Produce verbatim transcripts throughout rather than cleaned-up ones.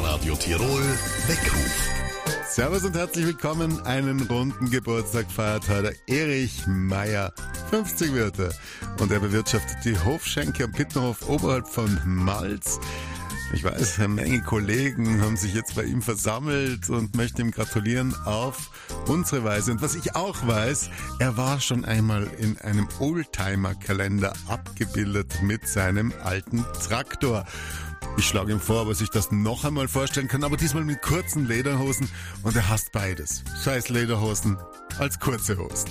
Der Radio Tirol Weckruf. Servus und herzlich willkommen. Einen runden Geburtstag feiert heute Erich Meier. fünfzig wird er. Und er bewirtschaftet die Hofschenke am Pittenhof oberhalb von Malz. Ich weiß, eine Menge Kollegen haben sich jetzt bei ihm versammelt und möchten ihm gratulieren auf unsere Weise. Und was ich auch weiß, er war schon einmal in einem Oldtimer-Kalender abgebildet mit seinem alten Traktor. Ich schlage ihm vor, ob er sich das noch einmal vorstellen kann, aber diesmal mit kurzen Lederhosen, und er hasst beides. Scheiß Lederhosen als kurze Hosen.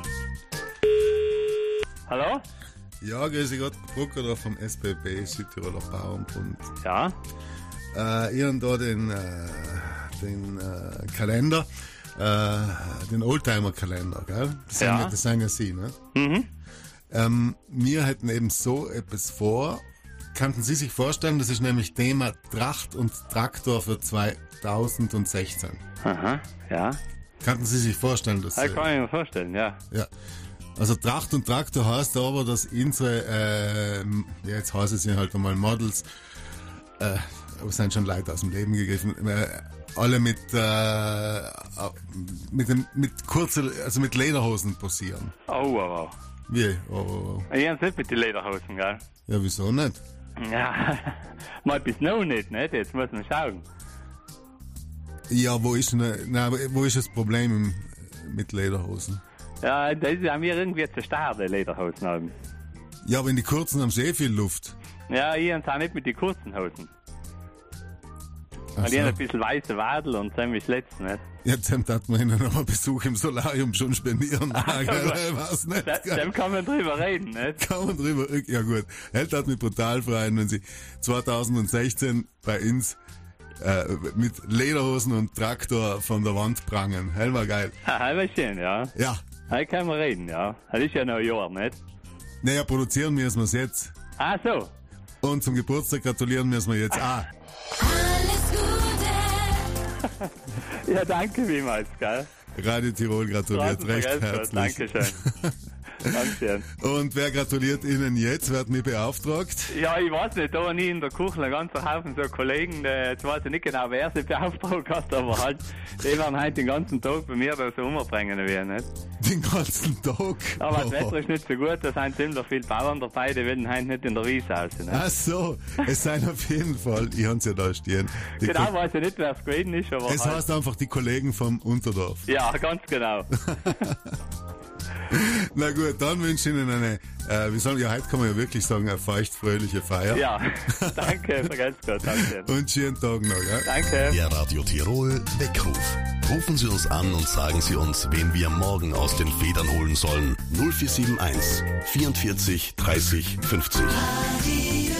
Hallo? Ja, grüße Gott, Brucker da vom S B B, Südtiroler Bauernbund. Ja? Äh, ihr habt da den, äh, den äh, Kalender, äh, den Oldtimer-Kalender, gell? Das sind Ja. ja, das sind ja Sie, ne? Mhm. Ähm, wir hätten eben so etwas vor. Könnten Sie sich vorstellen, das ist nämlich Thema Tracht und Traktor für zweitausendsechzehn. Aha, ja. Könnten Sie sich vorstellen, dass... Das kann ich mir vorstellen, ja. Ja. Also Tracht und Traktor heißt aber, dass unsere, äh, ja, jetzt heißen sie halt einmal Models, äh, aber es sind schon Leute aus dem Leben gegriffen, äh, alle mit, äh, mit dem, mit kurzen, also mit Lederhosen posieren. Oh, aber. Wie? Oh, oh, oh. Ich hab's nicht mit den Lederhosen, gell? Ja, wieso nicht? Ja, mal bis noch nicht, nicht? Jetzt muss man schauen. Ja, wo ist denn, na, wo ist das Problem im, mit Lederhosen? Ja, das haben wir irgendwie zerstört, die Lederhosen haben. Ja, aber in die kurzen haben sie eh viel Luft. Ja, ich hab's auch nicht mit den kurzen Hosen. Ach Weil so. die haben ein bisschen weiße Wadel und ziemlich letzt, nicht? Jetzt hat man ihnen aber Besuch im Solarium schon spendieren. Ah, so, gell, gut. ich weiß nicht. Da, gell. dem kann man drüber reden, nicht? Kann man drüber, ja gut. Hält hat mich brutal freuen, wenn sie zweitausendsechzehn bei uns äh, mit Lederhosen und Traktor von der Wand prangen. Hell war geil. Ah, das war schön, ja. Ja. Da kann man reden, ja. Das ist ja noch ein Jahr, nicht? Naja, produzieren müssen wir es jetzt. Ah, so. Und zum Geburtstag gratulieren müssen wir jetzt auch. Ja, danke vielmals, gell? Radio Tirol gratuliert Straßen recht vergessen. herzlich. Dankeschön. Dankeschön. Und wer gratuliert Ihnen jetzt? Wer hat mich beauftragt? Ja, ich weiß nicht, da waren ich in der Küche ein ganzer Haufen so Kollegen, die, jetzt weiß ich nicht genau, wer sie beauftragt hat, aber halt, die werden heute den ganzen Tag bei mir da so umbringen werden, nicht? Den ganzen Tag. Aber das Oh. Wetter ist nicht so gut, da sind ziemlich viele Bauern dabei, die werden heute nicht in der Wiese raus, nicht? Ach so, es sind auf jeden Fall, ich hab's ja da stehen. Die Genau, Ko- weiß ich nicht, wer es gewesen ist, aber Es halt, heißt einfach die Kollegen vom Unterdorf. ja, ganz genau. Na gut, dann wünsche ich Ihnen eine, äh, wie sagen, ja, heute kann man ja wirklich sagen, eine feuchtfröhliche Feier. Ja, danke, vergesst Gott, danke. Und schönen Tag noch, ja? Danke. Der Radio Tirol Weckruf. Rufen Sie uns an und sagen Sie uns, wen wir morgen aus den Federn holen sollen. null vier sieben eins, vierundvierzig, dreißig, fünfzig. Radio